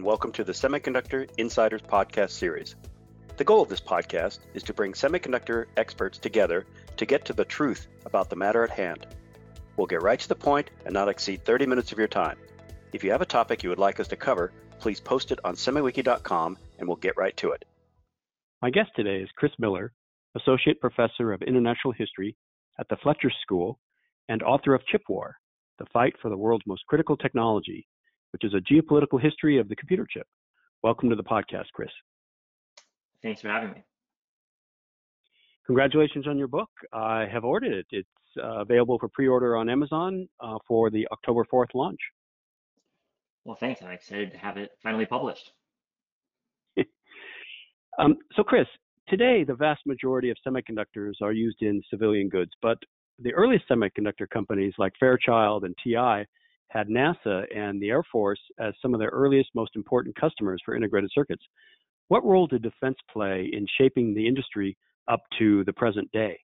welcome to the Semiconductor Insiders podcast series. The goal of this podcast is to bring semiconductor experts together to get to the truth about the matter at hand. We'll get right to the point and not exceed 30 minutes of your time. If you have a topic you would like us to cover, please post it on semiwiki.com and we'll get right to it. My guest today is Chris Miller, Associate Professor of International History at the Fletcher School and author of Chip War, The Fight for the World's Most Critical Technology, which is a geopolitical history of the computer chip. Welcome to the podcast, Chris. Thanks for having me. Congratulations on your book. I have ordered it. It's available for pre-order on Amazon for the October 4th launch. Well, thanks. I'm excited to have it finally published. So, Chris, today the vast majority of semiconductors are used in civilian goods, but the earliest semiconductor companies like Fairchild and TI had NASA and the Air Force as some of their earliest, most important customers for integrated circuits. What role did defense play in shaping the industry up to the present day?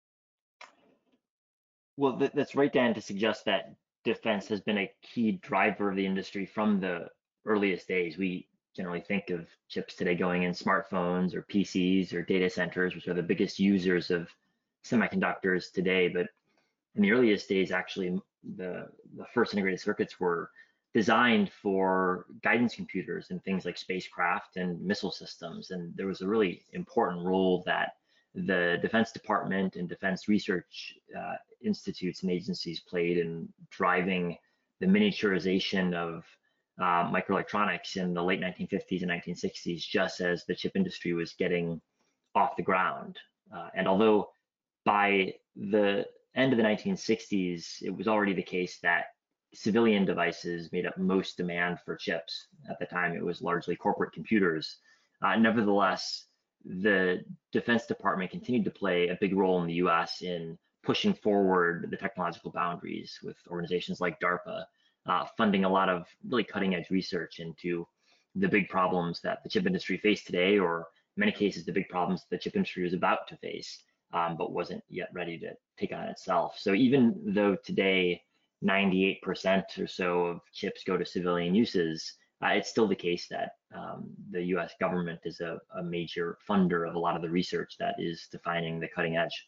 Well, that's right, Dan, to suggest that defense has been a key driver of the industry from the earliest days. We generally think of chips today going in smartphones or PCs or data centers, which are the biggest users of semiconductors today. But in the earliest days, actually, the first integrated circuits were designed for guidance computers and things like spacecraft and missile systems. And there was a really important role that the Defense Department and defense research institutes and agencies played in driving the miniaturization of microelectronics in the late 1950s and 1960s, just as the chip industry was getting off the ground. And although by the end of the 1960s, it was already the case that civilian devices made up most demand for chips. At the time, it was largely corporate computers. Nevertheless, the Defense Department continued to play a big role in the US in pushing forward the technological boundaries with organizations like DARPA, funding a lot of really cutting edge research into the big problems that the chip industry faced today, or in many cases, the big problems the chip industry was about to face, but wasn't yet ready to take on itself. So even though today 98% or so of chips go to civilian uses, it's still the case that the US government is a major funder of a lot of the research that is defining the cutting edge.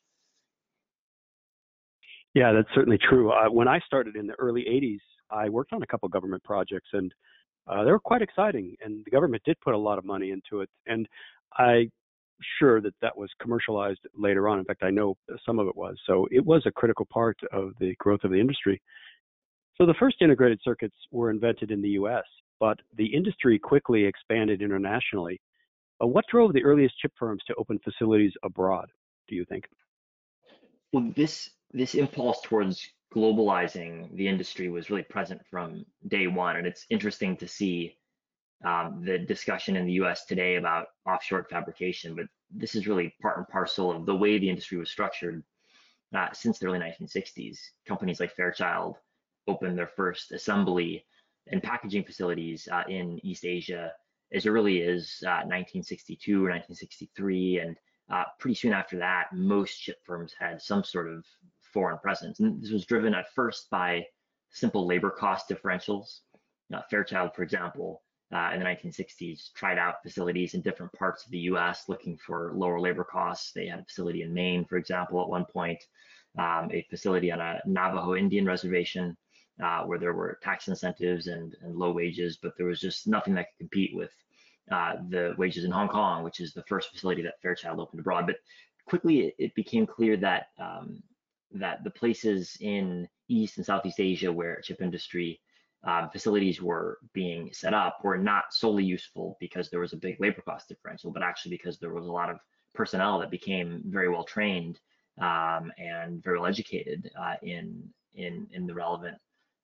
Yeah, that's certainly true. When I started in the early 80s, I worked on a couple government projects, and they were quite exciting, and the government did put a lot of money into it. And I'm sure that was commercialized later on. In fact, I know some of it was. So it was a critical part of the growth of the industry. So the first integrated circuits were invented in the US, but the industry quickly expanded internationally. What drove the earliest chip firms to open facilities abroad, do you think? Well, this impulse towards globalizing the industry was really present from day one, and it's interesting to see the discussion in the US today about offshore fabrication, but this is really part and parcel of the way the industry was structured since the early 1960s. Companies like Fairchild opened their first assembly and packaging facilities in East Asia as early as 1962 or 1963, and pretty soon after that, most chip firms had some sort of foreign presence. And this was driven at first by simple labor cost differentials. Fairchild, for example, in the 1960s, tried out facilities in different parts of the US looking for lower labor costs. They had a facility in Maine, for example, at one point, a facility on a Navajo Indian reservation where there were tax incentives and low wages, but there was just nothing that could compete with the wages in Hong Kong, which is the first facility that Fairchild opened abroad. But quickly it became clear that that the places in East and Southeast Asia where chip industry facilities were being set up were not solely useful because there was a big labor cost differential, but actually because there was a lot of personnel that became very well trained and very well educated in the relevant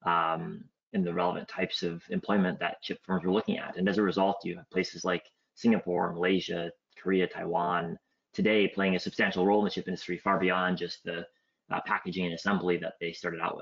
types of employment that chip firms were looking at. And as a result, you have places like Singapore, Malaysia, Korea, Taiwan today playing a substantial role in the chip industry, far beyond just the packaging and assembly that they started out with.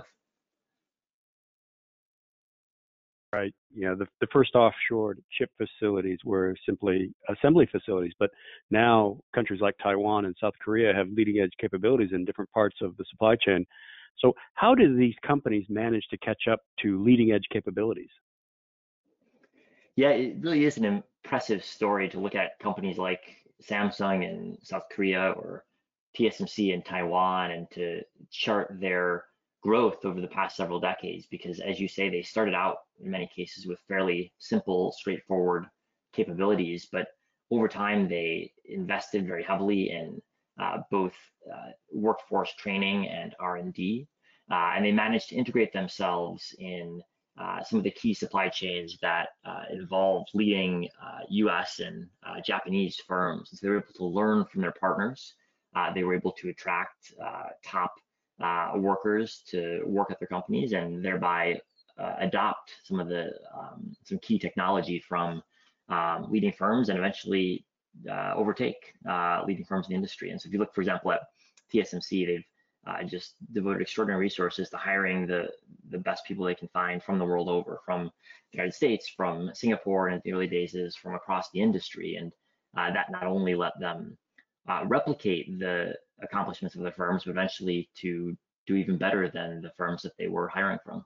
Right. Yeah, the first offshore chip facilities were simply assembly facilities, but now countries like Taiwan and South Korea have leading edge capabilities in different parts of the supply chain. So how do these companies manage to catch up to leading edge capabilities? Yeah, it really is an impressive story to look at companies like Samsung in South Korea or TSMC in Taiwan and to chart their growth over the past several decades. Because as you say, they started out in many cases with fairly simple, straightforward capabilities, but over time they invested very heavily in both workforce training and R&D, and they managed to integrate themselves in some of the key supply chains that involved leading US and Japanese firms. So they were able to learn from their partners. They were able to attract top workers to work at their companies and thereby adopt some key technology from leading firms and eventually overtake leading firms in the industry. And so if you look, for example, at TSMC, they've just devoted extraordinary resources to hiring the best people they can find from the world over, from the United States, from Singapore, and in the early days is from across the industry. And that not only let them replicate the accomplishments of the firms, but eventually to do even better than the firms that they were hiring from.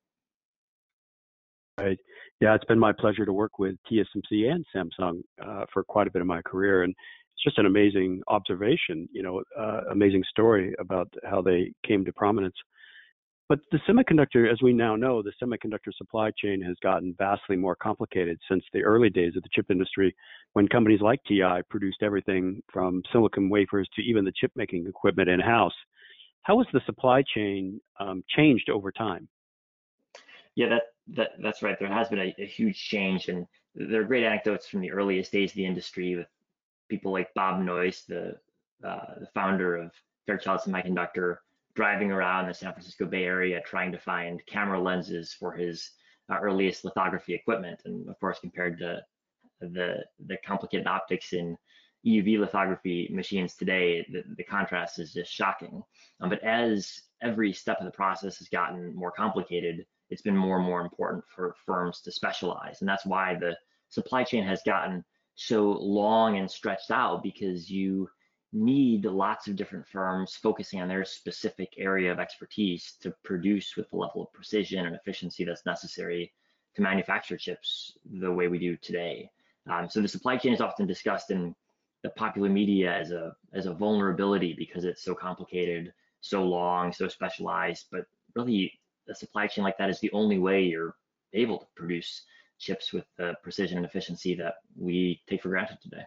Right. Yeah, it's been my pleasure to work with TSMC and Samsung for quite a bit of my career, and it's just an amazing observation, amazing story about how they came to prominence. But the semiconductor, as we now know, the semiconductor supply chain has gotten vastly more complicated since the early days of the chip industry, when companies like TI produced everything from silicon wafers to even the chip making equipment in-house. How has the supply chain changed over time? Yeah, that's right. There has been a huge change, and there are great anecdotes from the earliest days of the industry with people like Bob Noyce, the founder of Fairchild Semiconductor, driving around the San Francisco Bay Area trying to find camera lenses for his earliest lithography equipment. And of course, compared to the complicated optics in EUV lithography machines today, the contrast is just shocking. But as every step of the process has gotten more complicated, it's been more and more important for firms to specialize. And that's why the supply chain has gotten so long and stretched out, because you need lots of different firms focusing on their specific area of expertise to produce with the level of precision and efficiency that's necessary to manufacture chips the way we do today. So the supply chain is often discussed in the popular media as a vulnerability because it's so complicated, so long, so specialized. But really, a supply chain like that is the only way you're able to produce chips with the precision and efficiency that we take for granted today.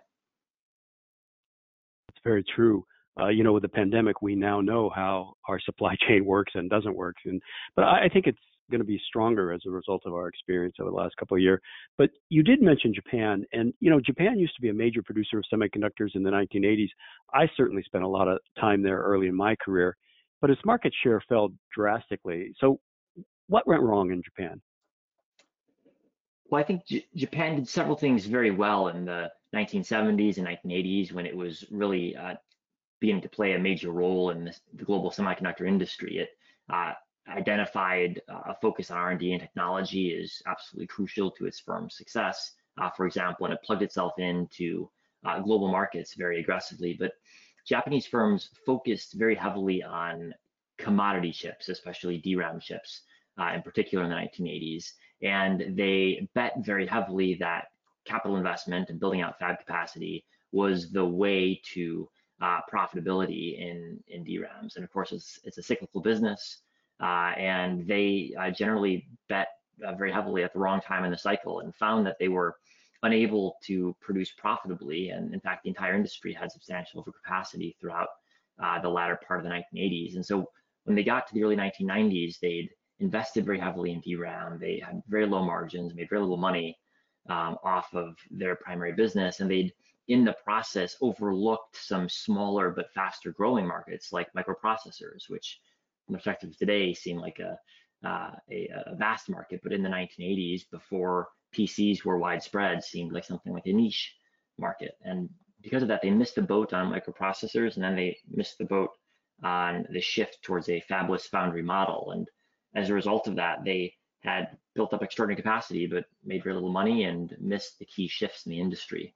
It's very true. With the pandemic, we now know how our supply chain works and doesn't work. But I think it's going to be stronger as a result of our experience over the last couple of years. But you did mention Japan, and Japan used to be a major producer of semiconductors in the 1980s. I certainly spent a lot of time there early in my career, but its market share fell drastically. So what went wrong in Japan? Well, I think Japan did several things very well in the 1970s and 1980s when it was really beginning to play a major role in the global semiconductor industry. It identified a focus on R&D and technology is absolutely crucial to its firm's success, for example, and it plugged itself into global markets very aggressively. But Japanese firms focused very heavily on commodity chips, especially DRAM chips, in particular in the 1980s. And they bet very heavily that capital investment and building out fab capacity was the way to profitability in DRAMs. And of course, it's a cyclical business, and they generally bet very heavily at the wrong time in the cycle and found that they were unable to produce profitably. And in fact, the entire industry had substantial overcapacity throughout the latter part of the 1980s. And so when they got to the early 1990s, they'd invested very heavily in DRAM. They had very low margins, made very little money off of their primary business, and they'd, in the process, overlooked some smaller but faster growing markets like microprocessors, which from the perspective of today seem like a vast market, but in the 1980s, before PCs were widespread, seemed like something like a niche market. And because of that, they missed the boat on microprocessors, and then they missed the boat on the shift towards a fabless foundry model. And as a result of that, they had built up extraordinary capacity, but made very little money and missed the key shifts in the industry.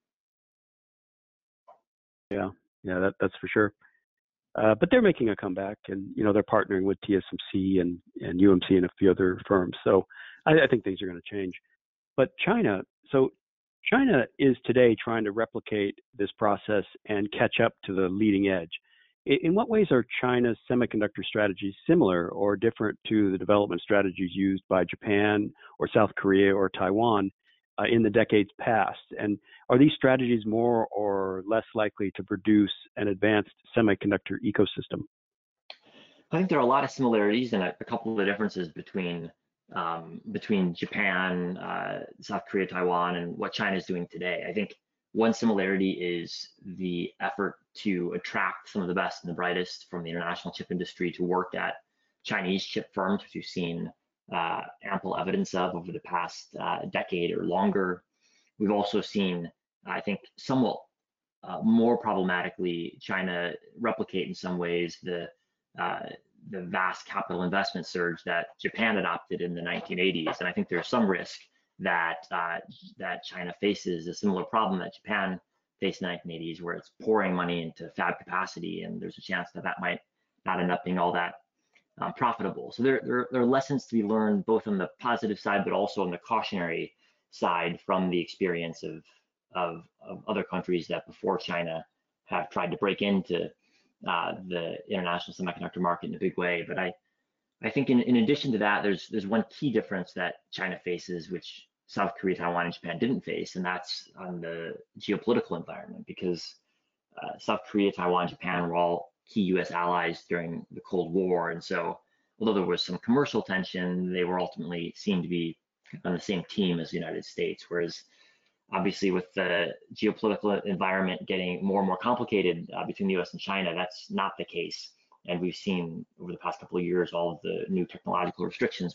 Yeah, that's for sure. But they're making a comeback, and they're partnering with TSMC and UMC and a few other firms. So I think things are going to change. But China is today trying to replicate this process and catch up to the leading edge. In what ways are China's semiconductor strategies similar or different to the development strategies used by Japan or South Korea or Taiwan in the decades past? And are these strategies more or less likely to produce an advanced semiconductor ecosystem? I think there are a lot of similarities and a couple of differences between Japan, South Korea, Taiwan, and what China is doing today. I think one similarity is the effort to attract some of the best and the brightest from the international chip industry to work at Chinese chip firms, which we've seen ample evidence of over the past decade or longer. We've also seen, I think, somewhat more problematically, China replicate in some ways uh, the vast capital investment surge that Japan adopted in the 1980s. And I think there's some risk that that China faces a similar problem that Japan faced in the 1980s, where it's pouring money into fab capacity, and there's a chance that that might not end up being all that profitable. So there are lessons to be learned both on the positive side, but also on the cautionary side from the experience of other countries that before China have tried to break into the international semiconductor market in a big way. But I think in addition to that, there's one key difference that China faces, which South Korea, Taiwan, and Japan didn't face, and that's on the geopolitical environment, because South Korea, Taiwan, Japan were all key U.S. allies during the Cold War, and so although there was some commercial tension, they were ultimately seen to be on the same team as the United States, whereas obviously with the geopolitical environment getting more and more complicated between the US and China, that's not the case. And we've seen over the past couple of years all of the new technological restrictions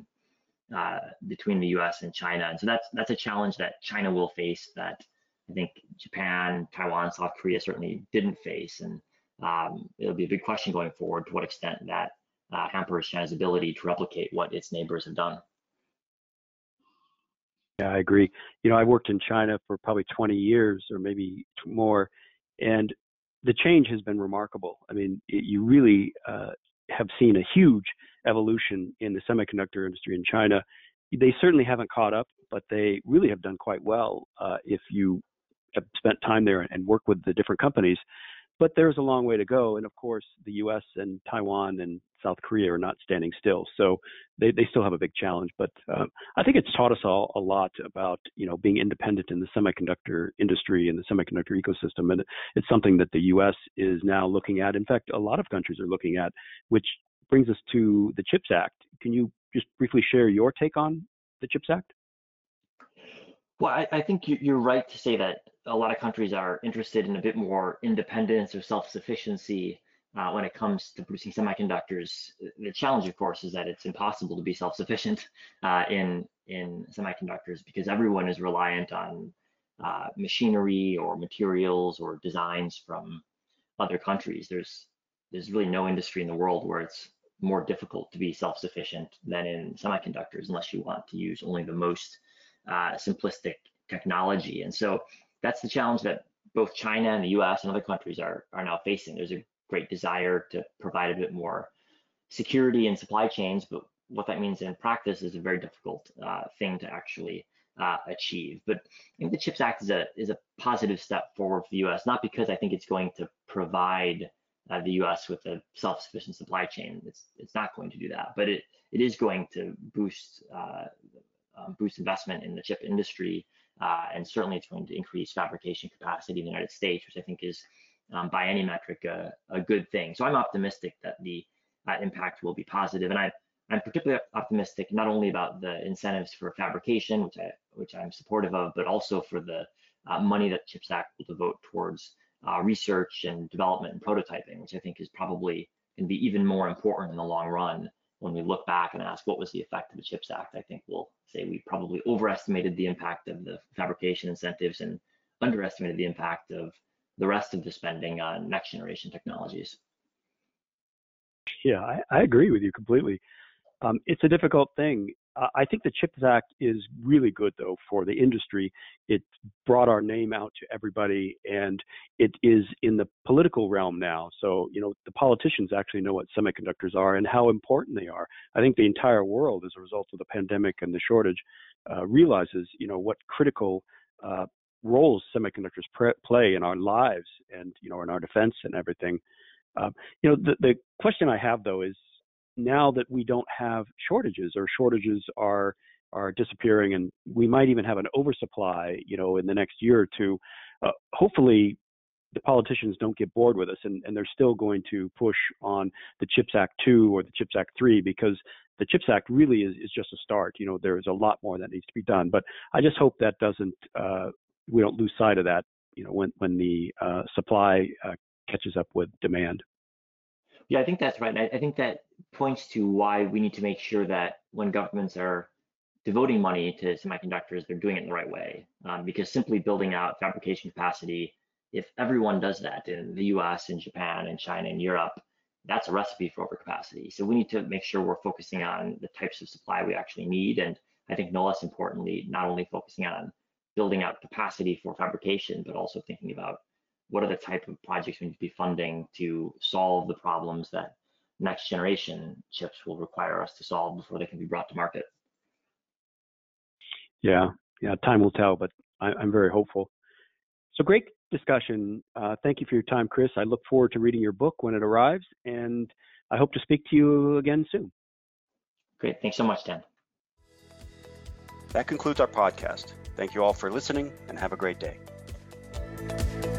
between the US and China. And so that's a challenge that China will face that I think Japan, Taiwan, South Korea certainly didn't face. And it'll be a big question going forward to what extent that hampers China's ability to replicate what its neighbors have done. Yeah, I agree. I worked in China for probably 20 years or maybe more, and the change has been remarkable. I mean, you really have seen a huge evolution in the semiconductor industry in China. They certainly haven't caught up, but they really have done quite well if you have spent time there and work with the different companies. But there's a long way to go. And of course, the US and Taiwan and South Korea are not standing still. So they still have a big challenge. But I think it's taught us all a lot about, being independent in the semiconductor industry and the semiconductor ecosystem. And it's something that the US is now looking at. In fact, a lot of countries are looking at, which brings us to the CHIPS Act. Can you just briefly share your take on the CHIPS Act? Well, I think you're right to say that a lot of countries are interested in a bit more independence or self-sufficiency when it comes to producing semiconductors. The challenge, of course, is that it's impossible to be self-sufficient in semiconductors because everyone is reliant on machinery or materials or designs from other countries. There's really no industry in the world where it's more difficult to be self-sufficient than in semiconductors, unless you want to use only the most simplistic technology. And so that's the challenge that both China and the US and other countries are now facing. There's a great desire to provide a bit more security in supply chains, but what that means in practice is a very difficult thing to actually achieve. But I think the CHIPS Act is a positive step forward for the US, not because I think it's going to provide the US with a self-sufficient supply chain. It's not going to do that, but it is going to boost investment in the chip industry, and certainly it's going to increase fabrication capacity in the United States, which I think is, by any metric, a good thing. So I'm optimistic that the impact will be positive, and I'm particularly optimistic not only about the incentives for fabrication, which I'm supportive of, but also for the money that CHIPS Act will devote towards research and development and prototyping, which I think is probably going to be even more important in the long run. When we look back and ask what was the effect of the CHIPS Act, I think we'll say we probably overestimated the impact of the fabrication incentives and underestimated the impact of the rest of the spending on next generation technologies. Yeah, I agree with you completely. It's a difficult thing I think the CHIPS Act is really good, though, for the industry. It brought our name out to everybody, and it is in the political realm now. So, the politicians actually know what semiconductors are and how important they are. I think the entire world, as a result of the pandemic and the shortage, realizes, what critical roles semiconductors play in our lives and, in our defense and everything. The question I have, though, is, now that we don't have shortages, or shortages are disappearing, and we might even have an oversupply, in the next year or two, hopefully the politicians don't get bored with us, and they're still going to push on the CHIPS Act 2 or the CHIPS Act 3, because the CHIPS Act really is just a start. There is a lot more that needs to be done, but I just hope that we don't lose sight of that, when the supply catches up with demand. Yeah, I think that's right. And I think that points to why we need to make sure that when governments are devoting money to semiconductors, they're doing it in the right way. Because simply building out fabrication capacity, if everyone does that in the US and Japan and China and Europe, that's a recipe for overcapacity. So we need to make sure we're focusing on the types of supply we actually need. And I think no less importantly, not only focusing on building out capacity for fabrication, but also thinking about what are the type of projects we need to be funding to solve the problems that next generation chips will require us to solve before they can be brought to market. Yeah, time will tell, but I'm very hopeful. So great discussion. Thank you for your time, Chris. I look forward to reading your book when it arrives, and I hope to speak to you again soon. Great. Thanks so much, Dan. That concludes our podcast. Thank you all for listening, and have a great day.